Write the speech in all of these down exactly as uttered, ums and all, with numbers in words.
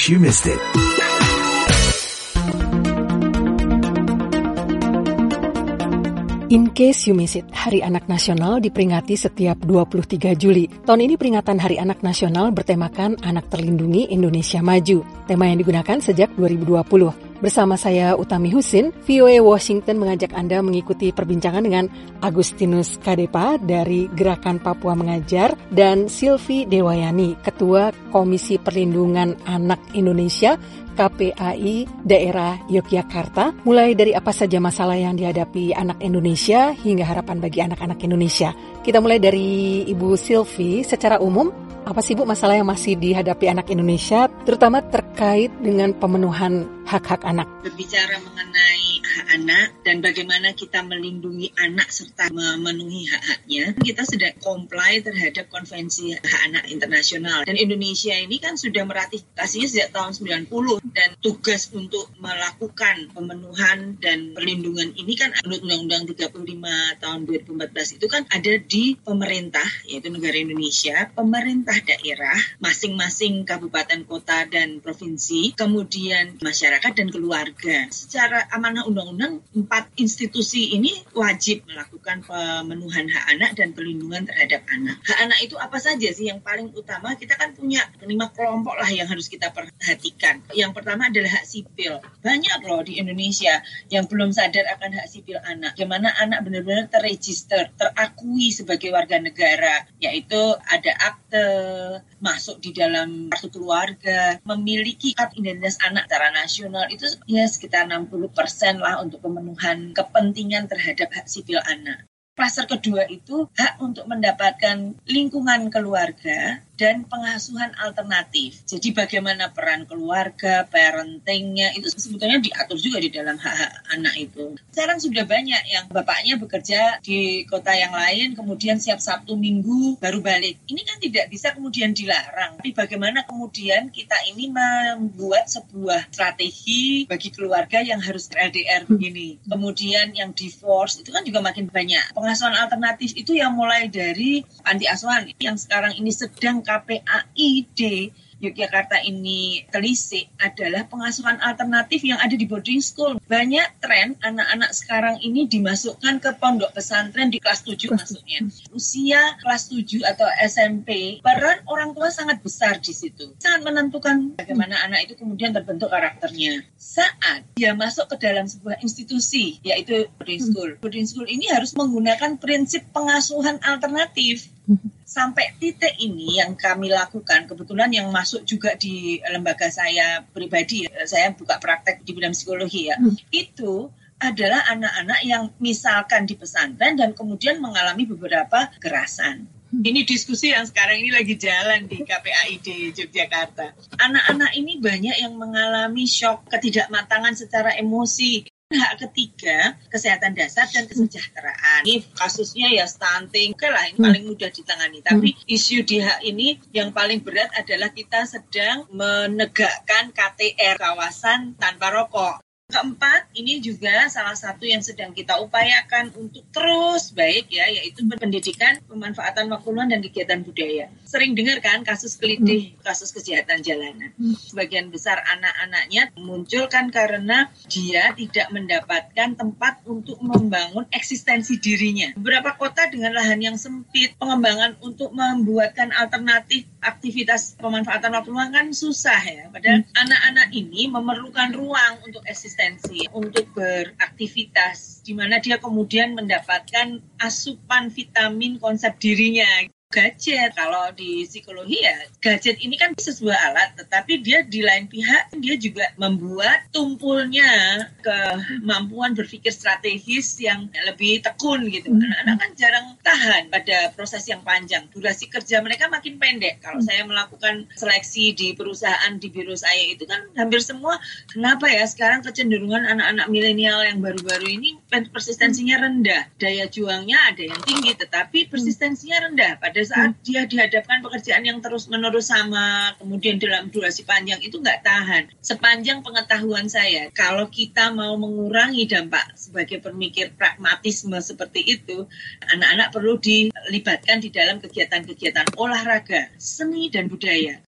case you missed it. In case you miss it, Hari Anak Nasional diperingati setiap dua puluh tiga Juli. Tahun ini peringatan Hari Anak Nasional bertemakan Anak Terlindungi Indonesia Maju. Tema yang digunakan sejak dua ribu dua puluh. Bersama saya Utami Husin, V O A Washington mengajak Anda mengikuti perbincangan dengan Agustinus Kadepa dari Gerakan Papua Mengajar dan Silvi Dewayani, Ketua Komisi Perlindungan Anak Indonesia K P A I Daerah Yogyakarta, mulai dari apa saja masalah yang dihadapi anak Indonesia hingga harapan bagi anak-anak Indonesia. Kita mulai dari Ibu Silvi. Secara umum, apa sih Bu masalah yang masih dihadapi anak Indonesia, terutama terkait dengan pemenuhan hak-hak anak? Berbicara mengenai hak anak dan bagaimana kita melindungi anak serta memenuhi hak-haknya, kita sudah comply terhadap konvensi hak anak internasional. Dan Indonesia ini kan sudah meratifikasinya sejak tahun sembilan puluh, dan tugas untuk melakukan pemenuhan dan perlindungan ini kan menurut Undang-Undang tiga puluh lima tahun dua ribu empat belas itu kan ada di pemerintah, yaitu negara Indonesia, pemerintah daerah, masing-masing kabupaten, kota, dan provinsi, kemudian masyarakat dan keluarga. Secara amanah undang-undang, empat institusi ini wajib melakukan pemenuhan hak anak dan perlindungan terhadap anak. Hak anak itu apa saja sih yang paling utama? Kita kan punya lima kelompok lah yang harus kita perhatikan. Yang pertama adalah hak sipil. Banyak loh di Indonesia yang belum sadar akan hak sipil anak. Bagaimana anak benar-benar terregister, terakui sebagai warga negara, yaitu ada akte, masuk di dalam kartu keluarga, memiliki kartu identitas anak secara nasional, itu ya sekitar enam puluh persen lah untuk pemenuhan kepentingan terhadap hak sipil anak. Klaster kedua itu hak untuk mendapatkan lingkungan keluarga dan pengasuhan alternatif. Jadi bagaimana peran keluarga, parentingnya, itu sebetulnya diatur juga di dalam hak-hak anak itu. Sekarang sudah banyak yang bapaknya bekerja di kota yang lain, kemudian siap Sabtu Minggu baru balik. Ini kan tidak bisa kemudian dilarang. Tapi bagaimana kemudian kita ini membuat sebuah strategi bagi keluarga yang harus L D R begini. Kemudian yang divorce, itu kan juga makin banyak. Pengasuhan alternatif itu yang mulai dari panti asuhan yang sekarang ini sedang K P A I D Yogyakarta ini telisik adalah pengasuhan alternatif yang ada di boarding school. Banyak tren anak-anak sekarang ini dimasukkan ke pondok pesantren di kelas tujuh masuknya. Usia kelas tujuh atau S M P, peran orang tua sangat besar di situ. Sangat menentukan bagaimana anak itu kemudian terbentuk karakternya. Saat dia masuk ke dalam sebuah institusi, yaitu boarding school. Boarding school ini harus menggunakan prinsip pengasuhan alternatif. Sampai titik ini yang kami lakukan, kebetulan yang masuk juga di lembaga saya pribadi, saya buka praktek di bidang psikologi ya, hmm. itu adalah anak-anak yang misalkan di pesantren dan kemudian mengalami beberapa kekerasan. Hmm. Ini diskusi yang sekarang ini lagi jalan di K P A I D Yogyakarta. Anak-anak ini banyak yang mengalami shock, ketidakmatangan secara emosi. Hak ketiga, kesehatan dasar dan kesejahteraan. Ini kasusnya ya stunting. Oke lah, ini hmm. paling mudah ditangani. Tapi hmm. isu di hak ini yang paling berat adalah kita sedang menegakkan K T R, kawasan tanpa rokok. Keempat, ini juga salah satu yang sedang kita upayakan untuk terus baik ya, yaitu pendidikan, pemanfaatan waktu luang dan kegiatan budaya. Sering dengar kan kasus kelitih, kasus kejahatan jalanan. Sebagian besar anak-anaknya muncul kan karena dia tidak mendapatkan tempat untuk membangun eksistensi dirinya. Beberapa kota dengan lahan yang sempit, pengembangan untuk membuatkan alternatif aktivitas pemanfaatan waktu luang kan susah ya. Padahal hmm. anak-anak ini memerlukan ruang untuk eksistensi, untuk beraktivitas, di mana dia kemudian mendapatkan asupan vitamin konsep dirinya. Gadget, kalau di psikologi ya, gadget ini kan sebuah alat, tetapi dia di lain pihak, dia juga membuat tumpulnya kemampuan berpikir strategis yang lebih tekun gitu. Anak-anak kan jarang tahan pada proses yang panjang. Durasi kerja mereka makin pendek. Kalau saya melakukan seleksi di perusahaan di biro saya itu kan hampir semua, kenapa ya sekarang kecenderungan anak-anak milenial yang baru-baru ini persistensinya rendah. Daya juangnya ada yang tinggi, tetapi persistensinya rendah. Pada pada saat hmm. dia dihadapkan pekerjaan yang terus-menerus sama, kemudian dalam durasi panjang, itu nggak tahan. Sepanjang pengetahuan saya, kalau kita mau mengurangi dampak sebagai pemikir pragmatisme seperti itu, anak-anak perlu dilibatkan di dalam kegiatan-kegiatan olahraga, seni, dan budaya.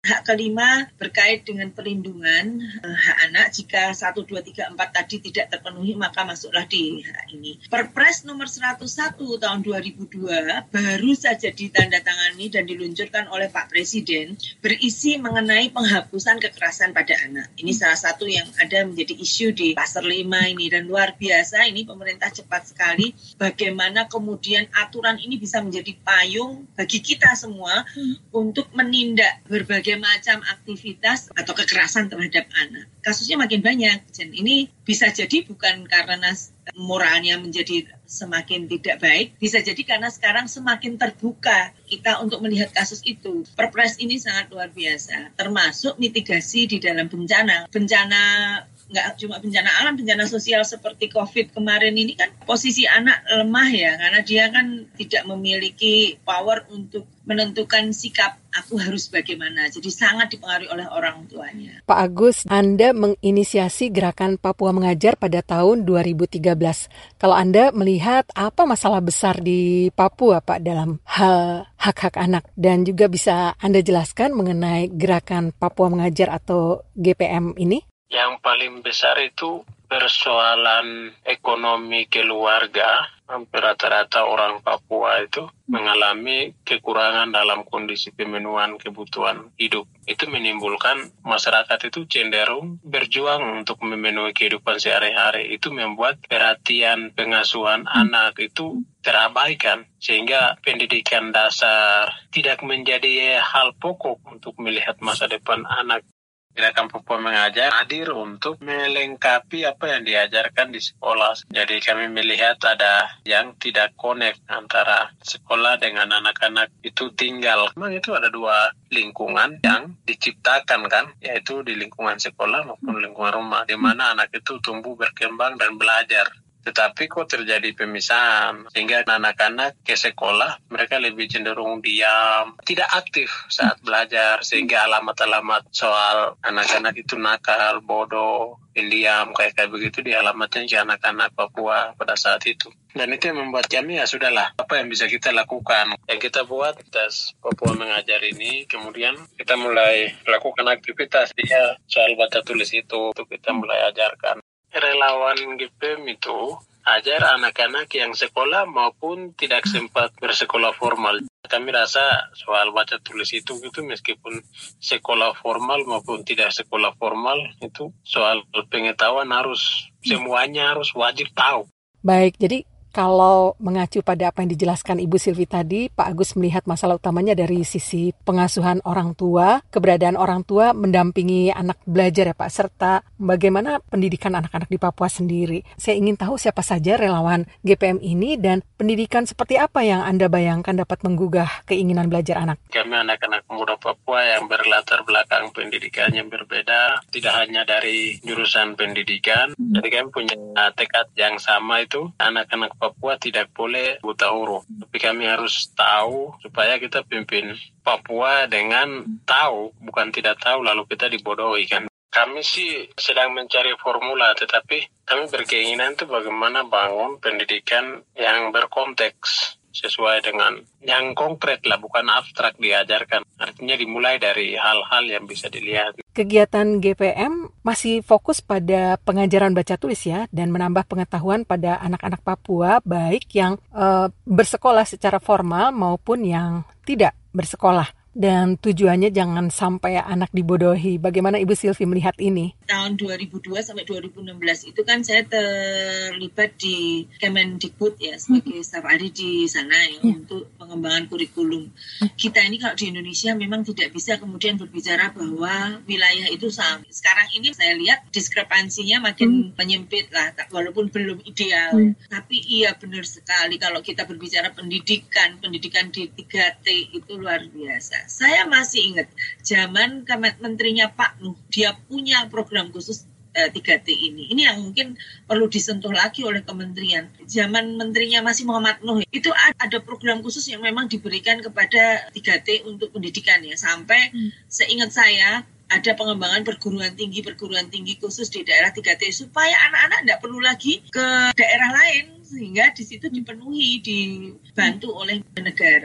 Hak kelima berkait dengan perlindungan eh, hak anak. Jika satu, dua, tiga, empat tadi tidak terpenuhi, maka masuklah di hak ini. Perpres nomor seratus satu tahun dua ribu dua baru saja ditandatangani dan diluncurkan oleh Pak Presiden, berisi mengenai penghapusan kekerasan pada anak. Ini salah satu yang ada menjadi isu di Pasar lima ini, dan luar biasa ini pemerintah cepat sekali bagaimana kemudian aturan ini bisa menjadi payung bagi kita semua hmm. untuk menindak berbagai macam aktivitas atau kekerasan terhadap anak. Kasusnya makin banyak, dan ini bisa jadi bukan karena moralnya menjadi semakin tidak baik, bisa jadi karena sekarang semakin terbuka kita untuk melihat kasus itu. Perpres ini sangat luar biasa, termasuk mitigasi di dalam bencana. Bencana nggak cuma bencana alam, bencana sosial seperti COVID kemarin ini kan posisi anak lemah ya, karena dia kan tidak memiliki power untuk menentukan sikap aku harus bagaimana. Jadi sangat dipengaruhi oleh orang tuanya. Pak Agus, Anda menginisiasi gerakan Papua Mengajar pada tahun dua ribu tiga belas. Kalau Anda melihat apa masalah besar di Papua, Pak, dalam hal hak-hak anak, dan juga bisa Anda jelaskan mengenai gerakan Papua Mengajar atau G P M ini? Yang paling besar itu persoalan ekonomi keluarga. Hampir rata-rata orang Papua itu mengalami kekurangan dalam kondisi pemenuhan kebutuhan hidup. Itu menimbulkan masyarakat itu cenderung berjuang untuk memenuhi kehidupan sehari-hari. Itu membuat perhatian pengasuhan anak itu terabaikan, sehingga pendidikan dasar tidak menjadi hal pokok untuk melihat masa depan anak. Gerakan Papua Mengajar hadir untuk melengkapi apa yang diajarkan di sekolah. Jadi kami melihat ada yang tidak connect antara sekolah dengan anak-anak itu tinggal. Memang itu ada dua lingkungan yang diciptakan kan, yaitu di lingkungan sekolah maupun lingkungan rumah, di mana anak itu tumbuh berkembang dan belajar. Tetapi kok terjadi pemisahan, sehingga anak-anak ke sekolah mereka lebih cenderung diam, tidak aktif saat belajar, sehingga alamat-alamat soal anak-anak itu nakal, bodoh, pendiam, kayak kayak begitu dialamatkan ke anak-anak Papua pada saat itu. Dan itu yang membuat kami ya sudahlah, apa yang bisa kita lakukan. Yang kita buat tes Papua Mengajar ini, kemudian kita mulai lakukan aktivitas dia soal baca tulis itu, untuk kita mulai ajarkan. Relawan G P M itu ajar anak-anak yang sekolah maupun tidak sempat bersekolah formal. Kami rasa soal baca tulis itu gitu, meskipun sekolah formal maupun tidak sekolah formal, itu soal pengetahuan harus semuanya harus wajib tahu. Baik, jadi kalau mengacu pada apa yang dijelaskan Ibu Silvi tadi, Pak Agus melihat masalah utamanya dari sisi pengasuhan orang tua, keberadaan orang tua mendampingi anak belajar ya Pak, serta bagaimana pendidikan anak-anak di Papua sendiri. Saya ingin tahu siapa saja relawan G P M ini dan pendidikan seperti apa yang Anda bayangkan dapat menggugah keinginan belajar anak. Kami anak-anak muda Papua yang berlatar belakang pendidikan yang berbeda, tidak hanya dari jurusan pendidikan, jadi kami punya tekad yang sama, itu anak-anak Papua tidak boleh buta huruf, tapi kami harus tahu supaya kita pimpin Papua dengan tahu, bukan tidak tahu lalu kita dibodohi kan. Kami sih sedang mencari formula, tetapi kami berkeinginan itu bagaimana bangun pendidikan yang berkonteks, sesuai dengan yang konkret lah, bukan abstrak diajarkan. Artinya dimulai dari hal-hal yang bisa dilihat. Kegiatan G P M masih fokus pada pengajaran baca tulis ya, dan menambah pengetahuan pada anak-anak Papua, baik yang uh, bersekolah secara formal maupun yang tidak bersekolah. Dan tujuannya jangan sampai anak dibodohi. Bagaimana Ibu Silvi melihat ini? Tahun dua ribu dua sampai dua ribu enam belas itu kan saya terlibat di Kemendikbud ya, sebagai staf ahli di sana ya, ya, untuk pengembangan kurikulum. Kita ini kalau di Indonesia memang tidak bisa kemudian berbicara bahwa wilayah itu sama. Sekarang ini saya lihat diskrepansinya makin hmm. menyempit lah, walaupun belum ideal. Hmm. Tapi iya benar sekali kalau kita berbicara pendidikan, pendidikan di tiga T itu luar biasa. Saya masih ingat zaman menterinya Pak Nuh, dia punya program khusus eh, tiga T ini. Ini yang mungkin perlu disentuh lagi oleh kementerian. Zaman menterinya masih Muhammad Nuh, itu ada program khusus yang memang diberikan kepada tiga T untuk pendidikan ya. Sampai hmm. seingat saya ada pengembangan perguruan tinggi, perguruan tinggi khusus di daerah tiga T supaya anak-anak tidak perlu lagi ke daerah lain, sehingga di situ dipenuhi, dibantu oleh negara.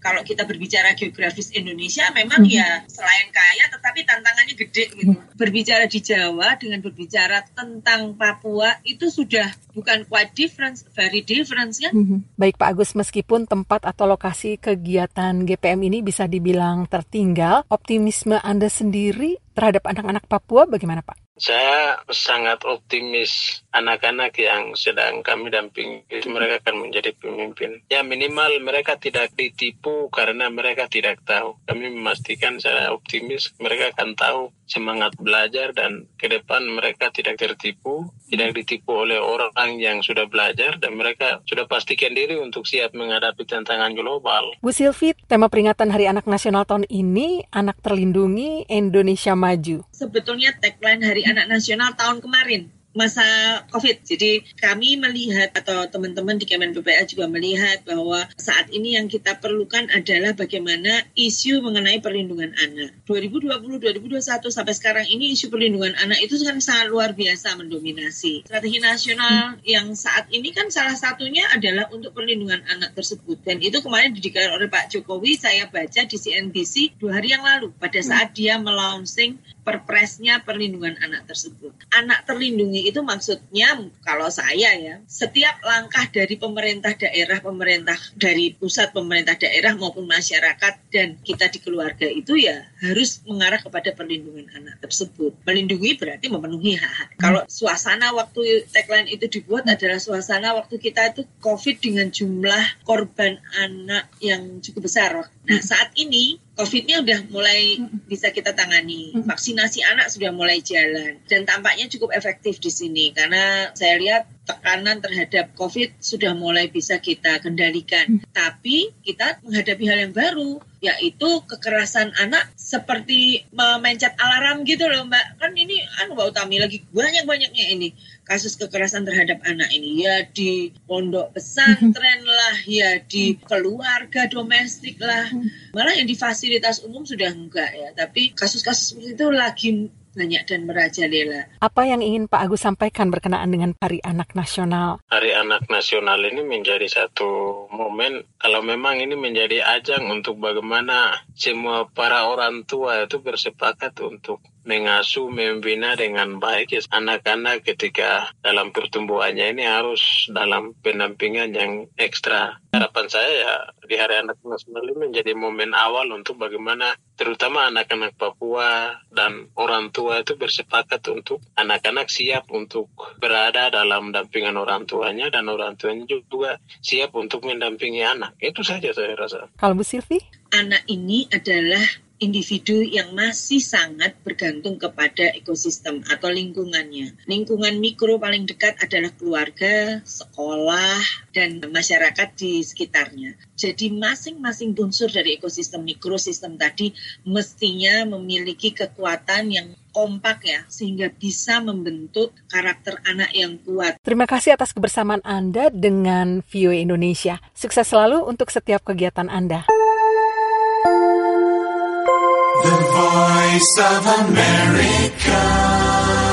kalau kita berbicara geografis Indonesia memang ya selain kaya tetapi tantangannya gede gitu. Berbicara di Jawa dengan berbicara tentang Papua itu sudah bukan quite different, very different ya. Mm-hmm. Baik Pak Agus, meskipun tempat atau lokasi kegiatan G P M ini bisa dibilang tertinggal, optimisme Anda sendiri terhadap anak-anak Papua bagaimana Pak? Saya sangat optimis anak-anak yang sedang kami dampingi itu mereka akan menjadi pemimpin. Ya minimal mereka tidak ditipu karena mereka tidak tahu. Kami memastikan saya optimis mereka akan tahu semangat belajar dan ke depan mereka tidak tertipu, tidak ditipu oleh orang yang sudah belajar dan mereka sudah pastikan diri untuk siap menghadapi tantangan global. Bu Sylvie, tema peringatan Hari Anak Nasional tahun ini, Anak Terlindungi, Indonesia Maju. Sebetulnya tagline Hari Anak Nasional tahun kemarin, masa COVID. Jadi kami melihat atau teman-teman di Kemen P P A juga melihat bahwa saat ini yang kita perlukan adalah bagaimana isu mengenai perlindungan anak. dua ribu dua puluh dua ribu dua puluh satu sampai sekarang ini isu perlindungan anak itu kan sangat luar biasa mendominasi. Strategi nasional yang saat ini kan salah satunya adalah untuk perlindungan anak tersebut. Dan itu kemarin dideklarasi oleh Pak Jokowi, saya baca di C N B C dua hari yang lalu pada saat dia melaunching perpresnya perlindungan anak tersebut. Anak terlindungi itu maksudnya kalau saya ya, setiap langkah dari pemerintah daerah, pemerintah dari pusat, pemerintah daerah maupun masyarakat dan kita di keluarga itu ya harus mengarah kepada perlindungan anak tersebut. Melindungi berarti memenuhi hak-hak. Kalau suasana waktu tagline itu dibuat adalah suasana waktu kita itu COVID dengan jumlah korban anak yang cukup besar. Nah saat ini COVID-nya udah mulai bisa kita tangani. Vaksinasi anak sudah mulai jalan. Dan tampaknya cukup efektif di sini. Karena saya lihat tekanan terhadap COVID sudah mulai bisa kita kendalikan. Tapi kita menghadapi hal yang baru, yaitu kekerasan anak seperti memencet alarm gitu loh Mbak. Kan ini anu Mbak Utami lagi banyak-banyaknya ini. Kasus kekerasan terhadap anak ini. Ya di pondok pesantren lah, ya di keluarga domestik lah. Malah yang di fasilitas umum sudah enggak ya. Tapi kasus-kasus seperti itu lagi banyak dan merajalela. Apa yang ingin Pak Agus sampaikan berkenaan dengan Hari Anak Nasional? Hari Anak Nasional ini menjadi satu momen, kalau memang ini menjadi ajang untuk bagaimana semua para orang tua itu bersepakat untuk mengasuh, membina dengan baik ya, anak-anak ketika dalam pertumbuhannya ini harus dalam pendampingan yang ekstra. Harapan saya ya di Hari Anak Nasional ini menjadi momen awal untuk bagaimana terutama anak-anak Papua dan orang tua itu bersepakat untuk anak-anak siap untuk berada dalam dampingan orang tuanya dan orang tuanya juga siap untuk mendampingi anak. Itu saja saya rasa. Kalau Bu Sylvie? Anak ini adalah individu yang masih sangat bergantung kepada ekosistem atau lingkungannya. Lingkungan mikro paling dekat adalah keluarga, sekolah, dan masyarakat di sekitarnya. Jadi masing-masing unsur dari ekosistem mikrosistem tadi mestinya memiliki kekuatan yang kompak ya, sehingga bisa membentuk karakter anak yang kuat. Terima kasih atas kebersamaan Anda dengan V O A Indonesia. Sukses selalu untuk setiap kegiatan Anda. The Voice of America.